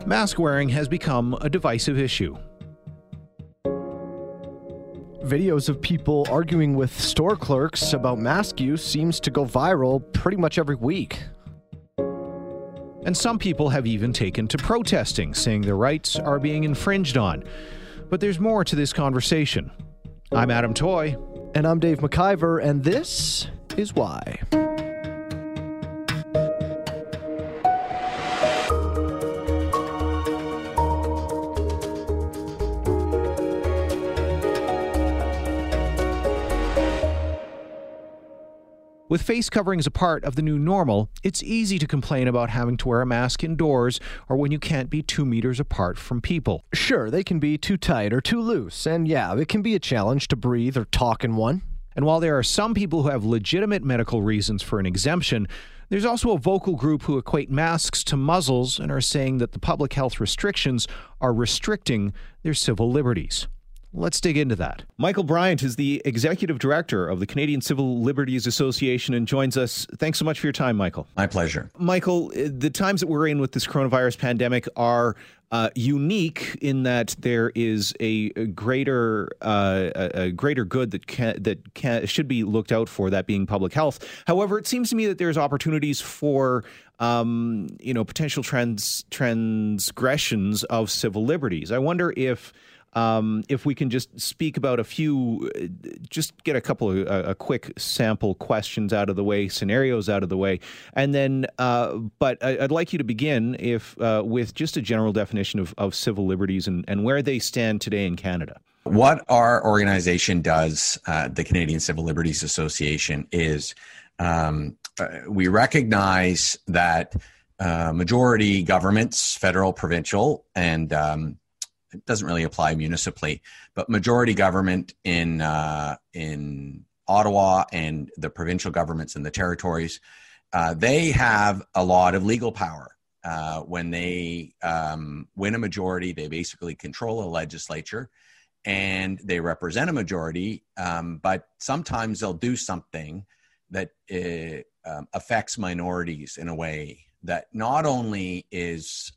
Mask wearing has become a divisive issue. Videos of people arguing with store clerks about mask use seems to go viral pretty much every week. And some people have even taken to protesting, saying their rights are being infringed on. But there's more to this conversation. I'm Adam Toy. And I'm Dave McIver, and this is why. With face coverings a part of the new normal, it's easy to complain about having to wear a mask indoors or when you can't be 2 meters apart from people. Sure, they can be too tight or too loose, and yeah, it can be a challenge to breathe or talk in one. And while there are some people who have legitimate medical reasons for an exemption, there's also a vocal group who equate masks to muzzles and are saying that the public health restrictions are restricting their civil liberties. Let's dig into that. Michael Bryant is the executive director of the Canadian Civil Liberties Association and joins us. Thanks so much for your time, Michael. My pleasure. Michael, the times that we're in with this coronavirus pandemic are unique in that there is a greater good that should be looked out for, that being public health. However, it seems to me that there's opportunities for potential transgressions of civil liberties. I wonder if we can just speak about a few, just get a couple of a quick sample questions out of the way, scenarios out of the way, and then, but I'd like you to begin with just a general definition of civil liberties and where they stand today in Canada. What our organization does, the Canadian Civil Liberties Association, is we recognize that majority governments, federal, provincial, and it doesn't really apply municipally, but majority government in Ottawa and the provincial governments and the territories, they have a lot of legal power. When they win a majority, they basically control a legislature and they represent a majority, but sometimes they'll do something that affects minorities in a way that not only is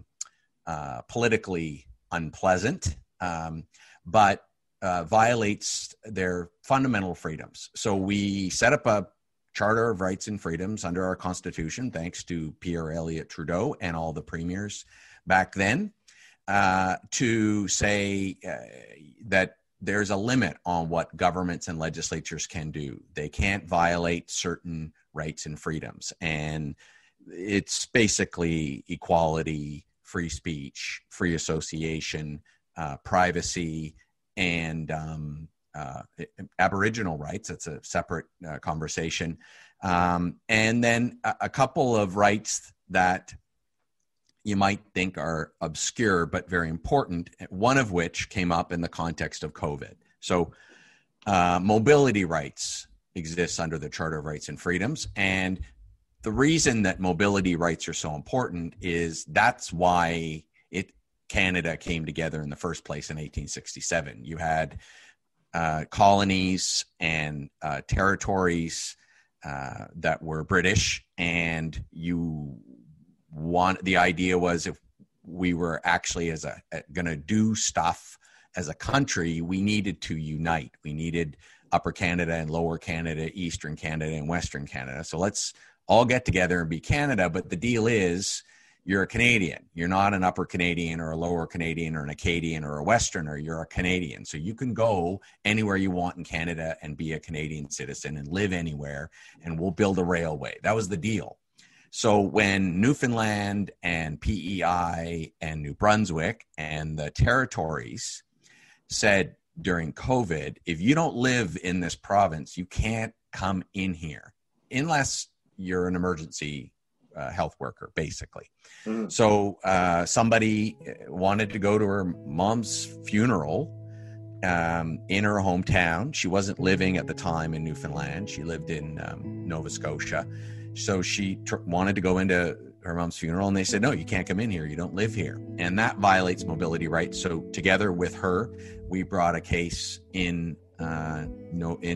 politically unpleasant, but violates their fundamental freedoms. So we set up a Charter of Rights and Freedoms under our Constitution, thanks to Pierre Elliott Trudeau and all the premiers back then, to say that there's a limit on what governments and legislatures can do. They can't violate certain rights and freedoms. And it's basically equality, free speech, free association, privacy, and Aboriginal rights. That's a separate conversation. And then a couple of rights that you might think are obscure but very important, one of which came up in the context of COVID. So mobility rights exists under the Charter of Rights and Freedoms, and the reason that mobility rights are so important is that's why Canada came together in the first place in 1867. You had colonies and territories that were British, and the idea was if we were actually going to do stuff as a country, we needed to unite. We needed Upper Canada and Lower Canada, Eastern Canada and Western Canada. So let's all get together and be Canada, but the deal is you're a Canadian. You're not an Upper Canadian or a Lower Canadian or an Acadian or a Westerner. You're a Canadian. So you can go anywhere you want in Canada and be a Canadian citizen and live anywhere, and we'll build a railway. That was the deal. So when Newfoundland and PEI and New Brunswick and the territories said during COVID, if you don't live in this province, you can't come in here unless you're an emergency health worker, basically. Mm. So somebody wanted to go to her mom's funeral in her hometown. She wasn't living at the time in Newfoundland. She lived in Nova Scotia. So she wanted to go into her mom's funeral, and they said, no, you can't come in here. You don't live here. And that violates mobility rights. So together with her, we brought a case in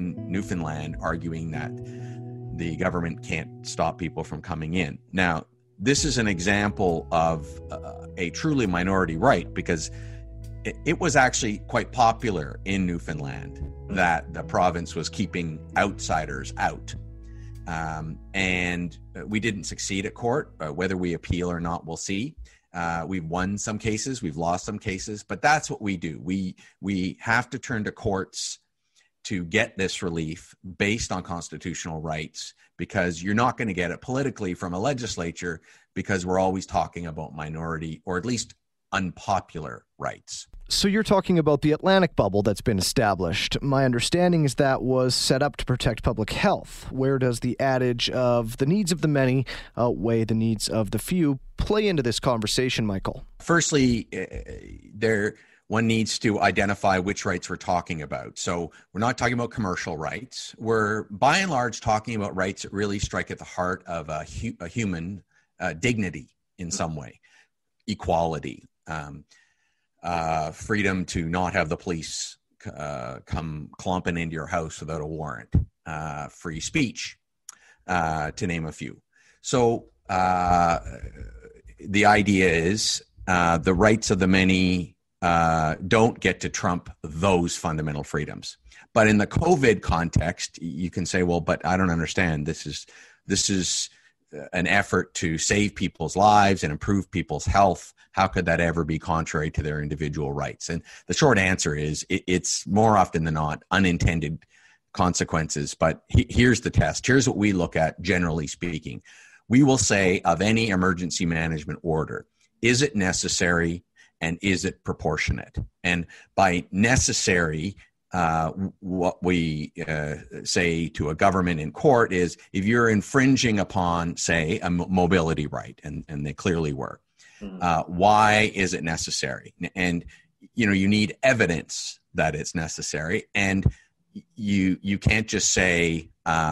Newfoundland arguing that the government can't stop people from coming in. Now, this is an example of a truly minority right, because it was actually quite popular in Newfoundland that the province was keeping outsiders out. And we didn't succeed at court. Whether we appeal or not, we'll see. We've won some cases, we've lost some cases, but that's what we do. We have to turn to courts to get this relief based on constitutional rights, because you're not going to get it politically from a legislature, because we're always talking about minority or at least unpopular rights. So you're talking about the Atlantic bubble that's been established. My understanding is that was set up to protect public health. Where does the adage of the needs of the many outweigh the needs of the few play into this conversation, Michael? Firstly, one needs to identify which rights we're talking about. So we're not talking about commercial rights. We're by and large talking about rights that really strike at the heart of a human dignity in some way. Equality, freedom to not have the police come clumping into your house without a warrant, free speech, to name a few. So the idea is the rights of the many don't get to trump those fundamental freedoms. But in the COVID context, you can say, well, but I don't understand. This is an effort to save people's lives and improve people's health. How could that ever be contrary to their individual rights? And the short answer is it's more often than not unintended consequences. But here's the test. Here's what we look at, generally speaking. We will say of any emergency management order, is it necessary and is it proportionate? And by necessary, what we say to a government in court is, if you're infringing upon, say, a mobility right, and they clearly were, why is it necessary? And you need evidence that it's necessary, and you can't just say,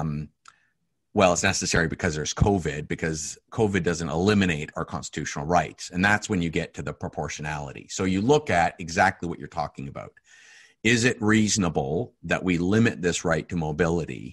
well, it's necessary because there's COVID, because COVID doesn't eliminate our constitutional rights, and that's when you get to the proportionality. So you look at exactly what you're talking about. Is it reasonable that we limit this right to mobility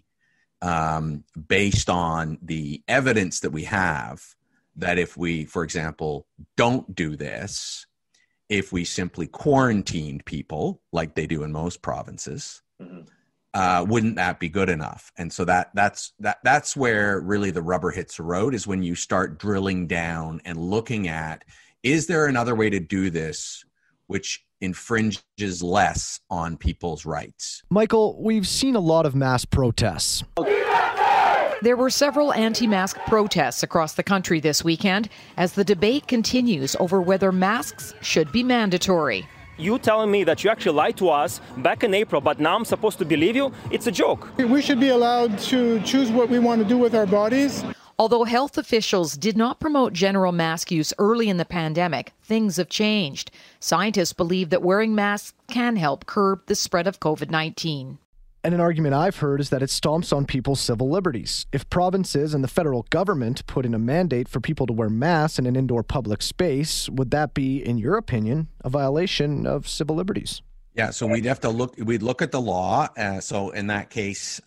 based on the evidence that we have that if we, for example, don't do this, if we simply quarantined people like they do in most provinces, wouldn't that be good enough? And so that's where really the rubber hits the road, is when you start drilling down and looking at, is there another way to do this which infringes less on people's rights? Michael, we've seen a lot of mass protests. There were several anti-mask protests across the country this weekend as the debate continues over whether masks should be mandatory. You telling me that you actually lied to us back in April, but now I'm supposed to believe you? It's a joke. We should be allowed to choose what we want to do with our bodies. Although health officials did not promote general mask use early in the pandemic, things have changed. Scientists believe that wearing masks can help curb the spread of COVID-19. And an argument I've heard is that it stomps on people's civil liberties. If provinces and the federal government put in a mandate for people to wear masks in an indoor public space, would that be, in your opinion, a violation of civil liberties? Yeah, so we'd look at the law. So in that case,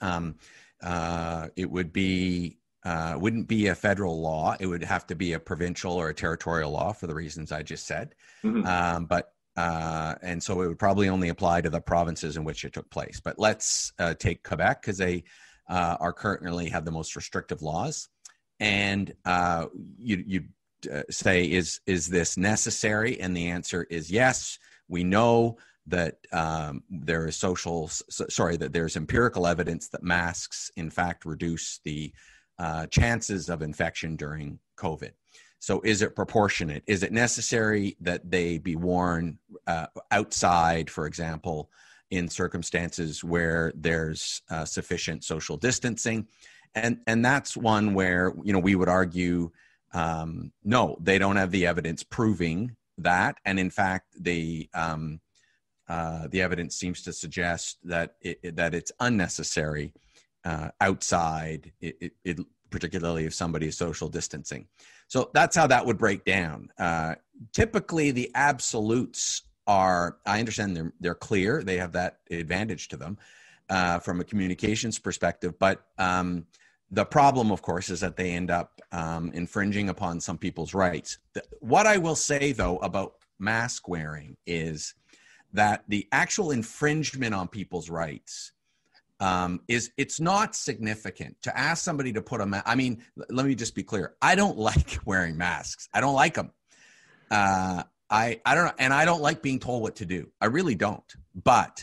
it would be wouldn't be a federal law. It would have to be a provincial or a territorial law for the reasons I just said. And so it would probably only apply to the provinces in which it took place. But let's take Quebec, because they are currently have the most restrictive laws. And you say, is this necessary? And the answer is yes. We know that there is that there's empirical evidence that masks, in fact, reduce the chances of infection during COVID. So is it proportionate? Is it necessary that they be worn outside, for example, in circumstances where there's sufficient social distancing? And that's one where, we would argue, no, they don't have the evidence proving that. And in fact, the evidence seems to suggest that it's unnecessary outside, particularly if somebody is social distancing. So that's how that would break down. Typically, the absolutes are, I understand they're clear. They have that advantage to them from a communications perspective. But The problem, of course, is that they end up infringing upon some people's rights. What I will say, though, about mask wearing is that the actual infringement on people's rights it's not significant. To ask somebody to put a mask, I mean, let me just be clear. I don't like wearing masks. I don't like them. I don't know, and I don't like being told what to do. I really don't. But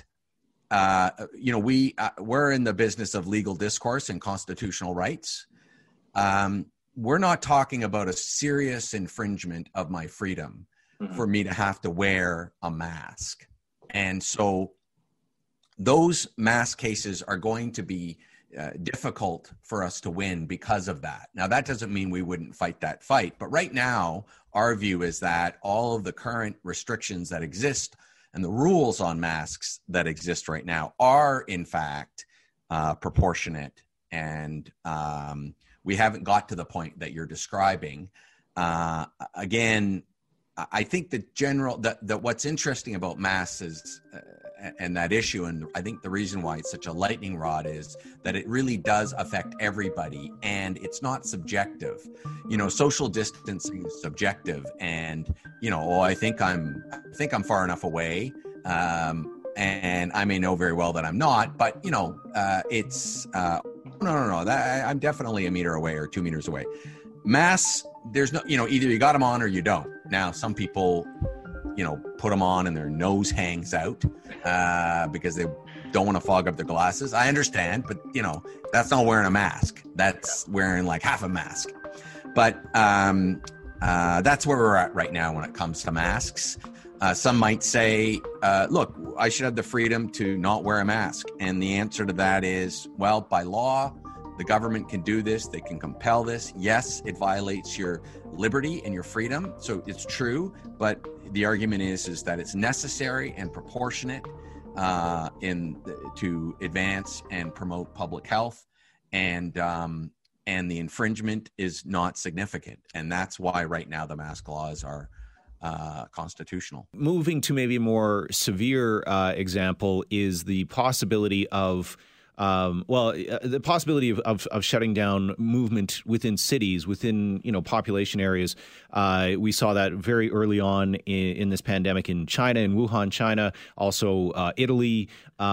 we're in the business of legal discourse and constitutional rights. We're not talking about a serious infringement of my freedom for me to have to wear a mask. And so those mask cases are going to be difficult for us to win because of that. Now, that doesn't mean we wouldn't fight that fight. But right now, our view is that all of the current restrictions that exist and the rules on masks that exist right now are, in fact, proportionate. And we haven't got to the point that you're describing. Again, I think that what's interesting about masks is, and that issue, and I think the reason why it's such a lightning rod is that it really does affect everybody, and it's not subjective. Social distancing is subjective, and I think I'm far enough away, and I may know very well that I'm not, but it's no. I'm definitely a meter away or 2 meters away. Masks, there's no, either you got them on or you don't. Now, some people, put them on and their nose hangs out because they don't want to fog up their glasses. I understand, but that's not wearing a mask. That's wearing like half a mask. But that's where we're at right now when it comes to masks. Some might say, look, I should have the freedom to not wear a mask. And the answer to that is, well, by law, the government can do this. They can compel this. Yes, it violates your liberty and your freedom. So it's true. But the argument is that it's necessary and proportionate to advance and promote public health. And the infringement is not significant. And that's why right now the mask laws are constitutional. Moving to maybe a more severe example is the possibility of the possibility of shutting down movement within cities, within population areas. We saw that very early on in this pandemic in China, in Wuhan, China, also Italy.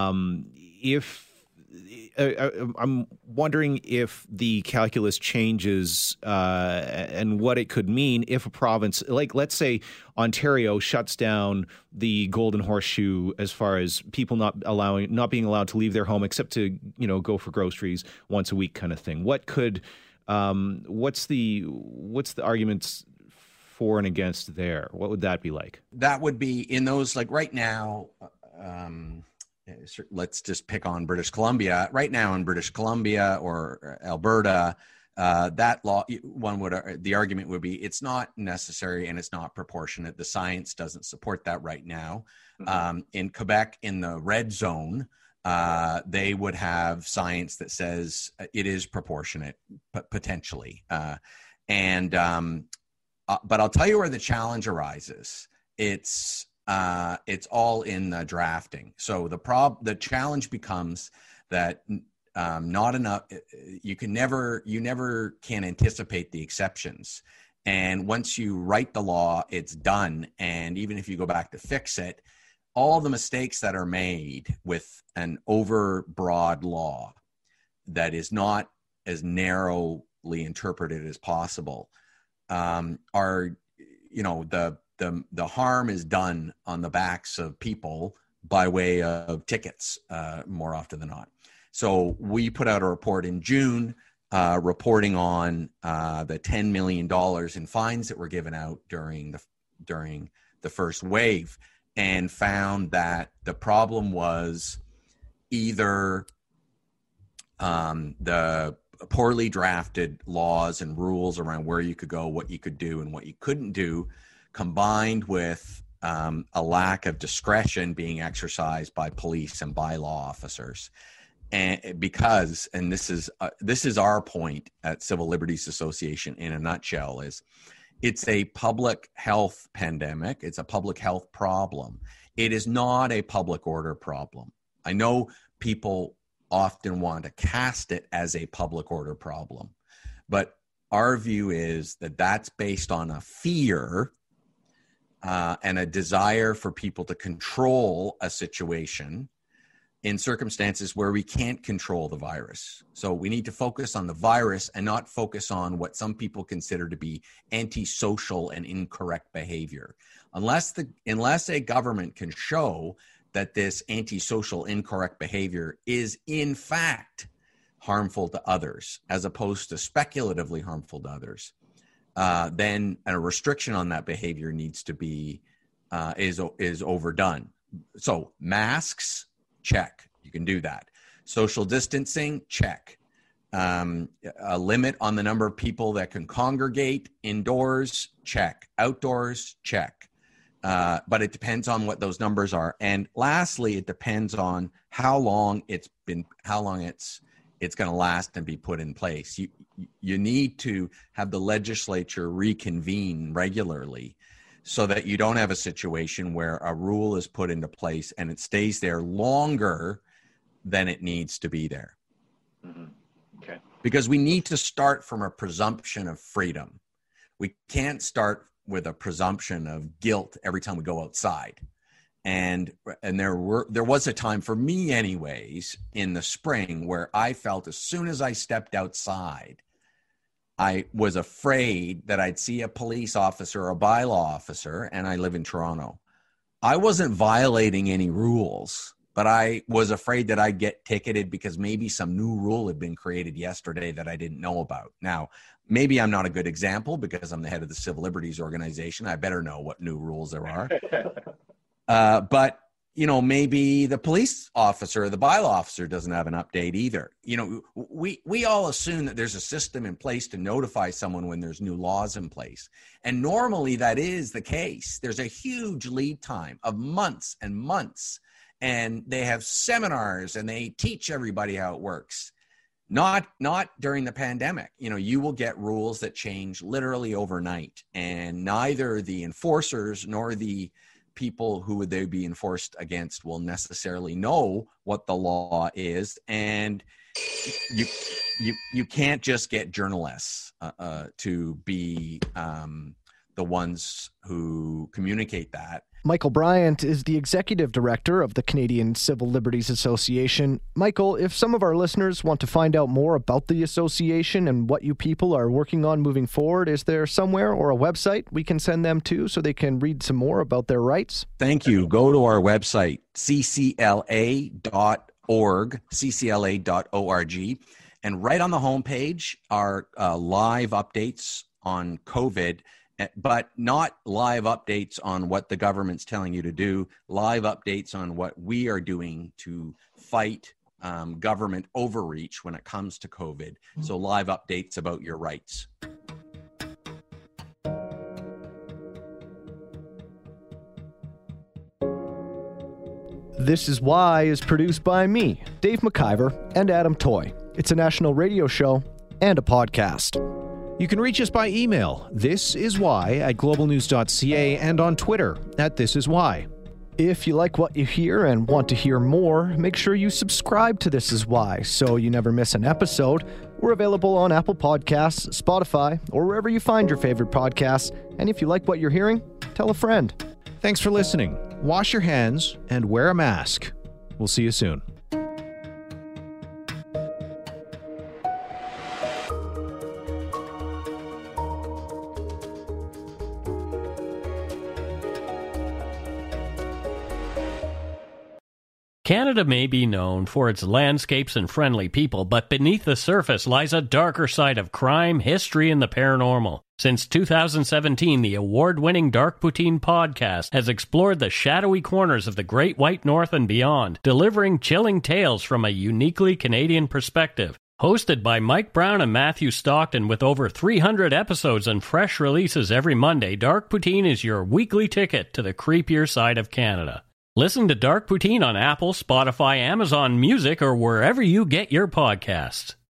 I'm wondering if the calculus changes and what it could mean if a province, like let's say Ontario, shuts down the Golden Horseshoe as far as people not being allowed to leave their home except to go for groceries once a week, kind of thing. What could what's the arguments for and against there? What would that be like? That would be in those, like right now. Let's just pick on British Columbia. Right now in British Columbia or Alberta, that law, the argument would be it's not necessary and it's not proportionate. The science doesn't support that right now. In Quebec, in the red zone, they would have science that says it is proportionate, potentially. But I'll tell you where the challenge arises. It's all in the drafting. So the challenge becomes that not enough. You never can anticipate the exceptions. And once you write the law, it's done. And even if you go back to fix it, all the mistakes that are made with an overbroad law that is not as narrowly interpreted as possible are, the harm is done on the backs of people by way of tickets more often than not. So we put out a report in June reporting on the $10 million in fines that were given out during the first wave, and found that the problem was either the poorly drafted laws and rules around where you could go, what you could do, and what you couldn't do, combined with a lack of discretion being exercised by police and by law officers. And this is our point at Civil Liberties Association in a nutshell, is it's a public health pandemic. It's a public health problem. It is not a public order problem. I know people often want to cast it as a public order problem. But our view is that that's based on a fear and a desire for people to control a situation in circumstances where we can't control the virus. So we need to focus on the virus and not focus on what some people consider to be antisocial and incorrect behavior. Unless a government can show that this antisocial incorrect behavior is in fact harmful to others, as opposed to speculatively harmful to others, then a restriction on that behavior needs to be is overdone. So masks, check. You can do that. Social distancing, check. A limit on the number of people that can congregate indoors, check. Outdoors, check. But it depends on what those numbers are. And lastly, it depends on how long it's going to last and be put in place. You need to have the legislature reconvene regularly so that you don't have a situation where a rule is put into place and it stays there longer than it needs to be there. Mm-hmm. Okay. Because we need to start from a presumption of freedom. We can't start with a presumption of guilt every time we go outside. And there was a time for me anyways in the spring where I felt as soon as I stepped outside, I was afraid that I'd see a police officer or a bylaw officer, and I live in Toronto. I wasn't violating any rules, but I was afraid that I'd get ticketed because maybe some new rule had been created yesterday that I didn't know about. Now, maybe I'm not a good example because I'm the head of the Civil Liberties Organization. I better know what new rules there are. But, maybe the police officer or the bylaw officer doesn't have an update either. We all assume that there's a system in place to notify someone when there's new laws in place. And normally that is the case. There's a huge lead time of months and months. And they have seminars and they teach everybody how it works. Not during the pandemic. You will get rules that change literally overnight. And neither the enforcers nor the people who would they be enforced against will necessarily know what the law is, and you can't just get journalists to be the ones who communicate that. Michael Bryant is the executive director of the Canadian Civil Liberties Association. Michael, if some of our listeners want to find out more about the association and what you people are working on moving forward, is there somewhere or a website we can send them to so they can read some more about their rights? Thank you. Go to our website, ccla.org, and right on the homepage are live updates on COVID, but not live updates on what the government's telling you to do, live updates on what we are doing to fight government overreach when it comes to COVID. So live updates about your rights. This Is Why is produced by me, Dave McIver, and Adam Toy. It's a national radio show and a podcast. You can reach us by email, thisiswhy@globalnews.ca, and on Twitter @thisiswhy. If you like what you hear and want to hear more, make sure you subscribe to This Is Why so you never miss an episode. We're available on Apple Podcasts, Spotify, or wherever you find your favorite podcasts. And if you like what you're hearing, tell a friend. Thanks for listening. Wash your hands and wear a mask. We'll see you soon. Canada may be known for its landscapes and friendly people, but beneath the surface lies a darker side of crime, history, and the paranormal. Since 2017, the award-winning Dark Poutine podcast has explored the shadowy corners of the Great White North and beyond, delivering chilling tales from a uniquely Canadian perspective. Hosted by Mike Brown and Matthew Stockton with over 300 episodes and fresh releases every Monday, Dark Poutine is your weekly ticket to the creepier side of Canada. Listen to Dark Poutine on Apple, Spotify, Amazon Music, or wherever you get your podcasts.